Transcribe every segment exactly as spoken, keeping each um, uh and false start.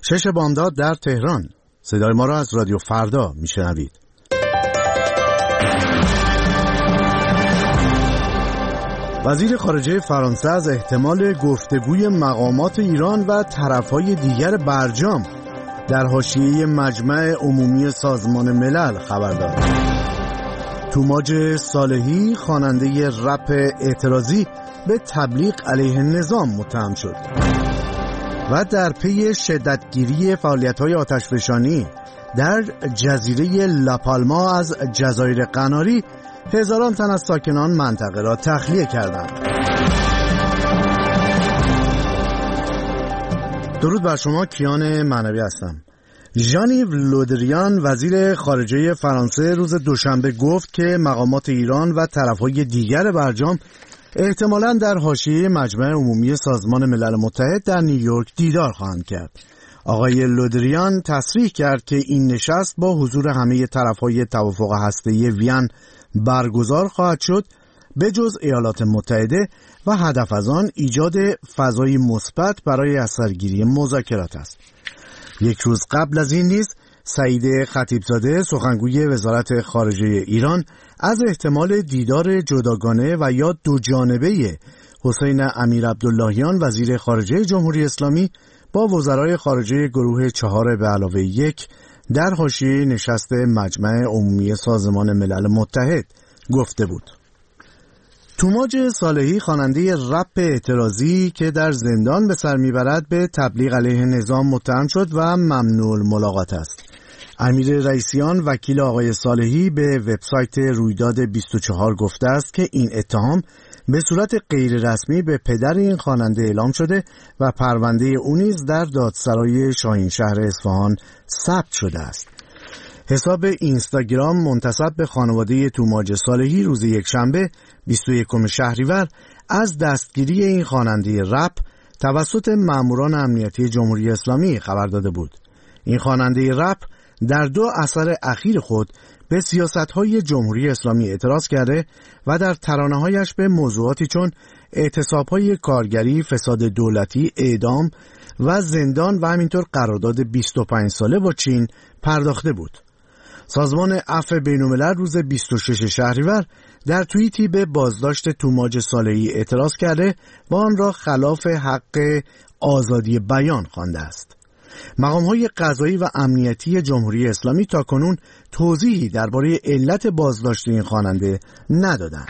شش بامداد در تهران. صدای ما را از رادیو فردا میشنوید. وزیر خارجه فرانسه از احتمال گفتگوی مقامات ایران و طرفهای دیگر برجام در حاشیه مجمع عمومی سازمان ملل خبر داد. توماج صالحی خواننده رپ اعتراضی به تبلیغ علیه نظام متهم شد. و در پی شدتگیری فعالیت‌های آتشفشانی در جزیره لاپالما از جزایر قناری، هزاران تن از ساکنان منطقه را تخلیه کردند. درود بر شما، کیان معنوی هستم. ژان-یو لودریان وزیر خارجه فرانسه روز دوشنبه گفت که مقامات ایران و طرف‌های دیگر برجام احتمالاً در حاشیه مجمع عمومی سازمان ملل متحد در نیویورک دیدار خواهند کرد. آقای لودریان تصریح کرد که این نشست با حضور همه طرف‌های توافق هسته‌ای وین برگزار خواهد شد به جز ایالات متحده و هدف از آن ایجاد فضای مثبت برای اثرگیری مذاکرات است. یک روز قبل از این نیز سعید خطیبزاده سخنگوی وزارت خارجه ایران از احتمال دیدار جداگانه و یا دو جانبه حسین امیر عبداللهیان وزیر خارجه جمهوری اسلامی با وزرای خارجه گروه چهار به علاوه یک در حاشیه نشست مجمع عمومی سازمان ملل متحد گفته بود. توماج صالحی خواننده رپ اعتراضی که در زندان به سر میبرد به تبلیغ علیه نظام متهم شد و ممنوع ملاقات است. امیر رئیسیان وکیل آقای صالحی به وبسایت رویداد بیست و چهار گفته است که این اتهام به صورت غیر رسمی به پدر این خواننده اعلام شده و پرونده او نیز در دادسرای شاهینشهر اصفهان ثبت شده است. حساب اینستاگرام منتسب به خانواده توماج صالحی روز یکشنبه بیست و یکم شهریور از دستگیری این خواننده رپ توسط ماموران امنیتی جمهوری اسلامی خبر داده بود. این خواننده رپ در دو اثر اخیر خود به سیاست‌های جمهوری اسلامی اعتراض کرده و در ترانه‌هایش به موضوعاتی چون اعتصاب‌های کارگری، فساد دولتی، اعدام و زندان و همینطور قرارداد بیست و پنج ساله با چین پرداخته بود. سازمان عفو بین‌الملل روز بیست و شش شهریور در توییتی به بازداشت توماج صالحی اعتراض کرده و آن را خلاف حق آزادی بیان خوانده است. مقام‌های قضایی و امنیتی جمهوری اسلامی تاکنون توضیحی درباره علت بازداشت این خواننده ندادند.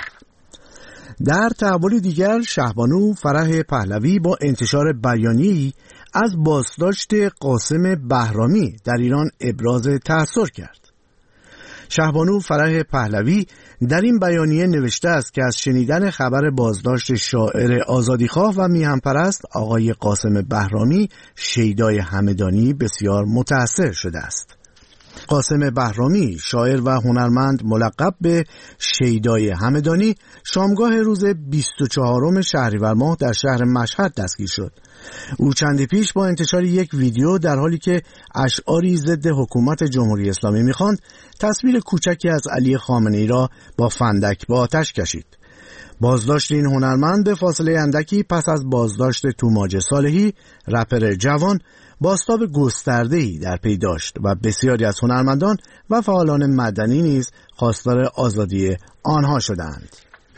در تحول دیگر، شهبانو فرح پهلوی با انتشار بیانیه‌ای از بازداشت قاسم بهرامی در ایران ابراز تأثر کرد. شهبانو فرح پهلوی در این بیانیه نوشته است که از شنیدن خبر بازداشت شاعر آزادیخواه و میهن‌پرست آقای قاسم بهرامی شیدای همدانی بسیار متأثر شده است. قاسم بهرامی، شاعر و هنرمند ملقب به شیدای همدانی، شامگاه روز بیست و چهارم شهریور ماه در شهر مشهد دستگیر شد. او چندی پیش با انتشار یک ویدیو در حالی که اشعاری ضد حکومت جمهوری اسلامی می‌خواند، تصویر کوچکی از علی خامنه‌ای را با فندک به آتش کشید. بازداشت این هنرمند به فاصله اندکی پس از بازداشت توماج صالحی، رپر جوان، بازتاب گسترده‌ای در پی داشت و بسیاری از هنرمندان و فعالان مدنی نیز خواستار آزادی آنها شدند.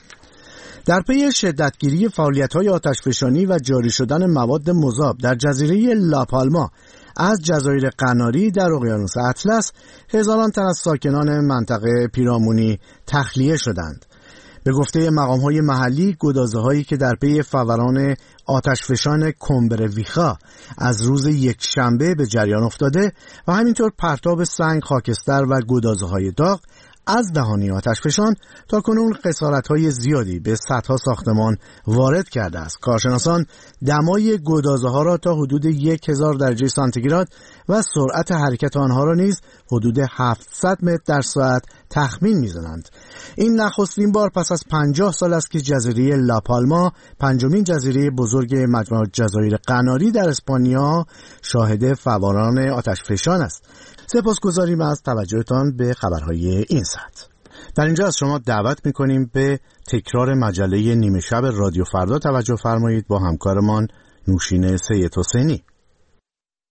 در پی شدتگیری فعالیت‌های آتشفشانی و جاری شدن مواد مذاب در جزیره لاپالما از جزایر قناری در اقیانوس اطلس، هزاران تن از ساکنان منطقه پیرامونی تخلیه شدند. به گفته مقام‌های محلی، گدازه‌هایی که در پی فوران آتشفشان کومبرویخا از روز یکشنبه به جریان افتاده و همینطور پرتاب سنگ، خاکستر و گدازه‌های داغ از دهانی آتشفشان تاکنون خسارت‌های زیادی به صدها ساختمان وارد کرده است. کارشناسان دمای گدازه‌ها را تا حدود هزار درجه سانتیگراد و سرعت حرکت آنها را نیز حدود هفتصد متر در ساعت تخمین می‌زنند. این نخستین بار پس از پنجاه سال است که جزیره لاپالما، پنجمین جزیره بزرگ مجموعه جزایر قناری در اسپانیا، شاهد فوران آتشفشان است. سپاسگزاریم از توجهتان به خبرهای این ساعت. در اینجا از شما دعوت می‌کنیم به تکرار مجله نیمه شب رادیو فردا توجه فرمایید با همکارمان نوشین سید حسینی.